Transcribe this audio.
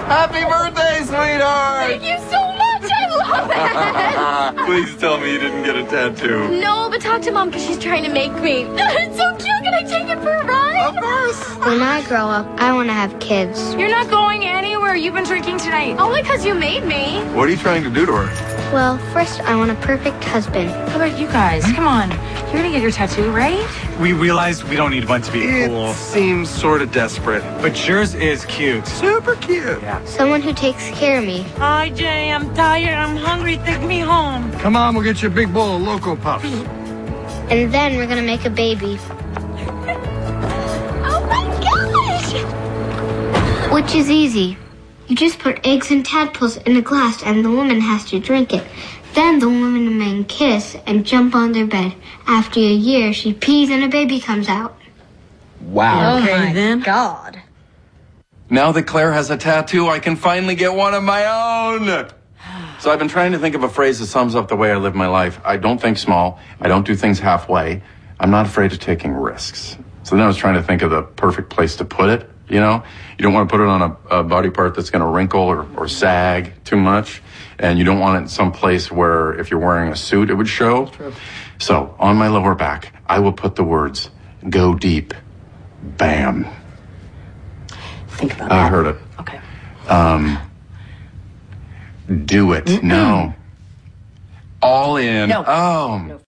Happy birthday, sweetheart! Thank you so much. I love it. Please tell me you didn't get a tattoo. No, but talk to Mom because she's trying to make me. It's so cute. Can I take it for a ride? Of course. When I grow up, I want to have kids. You're not going anywhere. You've been drinking tonight. Only because you made me. What are you trying to do to her? Well, first I want a perfect husband. How about you guys? Come on. You're going to get your tattoo, right? We realized we don't need one to be cool. It seems sort of desperate. But yours is cute. Super cute. Yeah. Someone who takes care of me. Hi, Jay. I'm tired. I'm hungry. Take me home. Come on, we'll get you a big bowl of Loco Puffs. And then we're going to make a baby. Oh my gosh! Which is easy. You just put eggs and tadpoles in a glass and the woman has to drink it. Then the woman and man kiss and jump on their bed. After a year, she pees and a baby comes out. Wow. Okay, then. God. Now that Claire has a tattoo, I can finally get one of my own. So I've been trying to think of a phrase that sums up the way I live my life. I don't think small. I don't do things halfway. I'm not afraid of taking risks. So then I was trying to think of the perfect place to put it. You know, you don't want to put it on a body part that's going to wrinkle or sag too much. And you don't want it in some place where if you're wearing a suit, it would show. True. So on my lower back, I will put the words, go deep, bam. Think about I that. heard it. Okay. Do it. No. All in. No. Oh.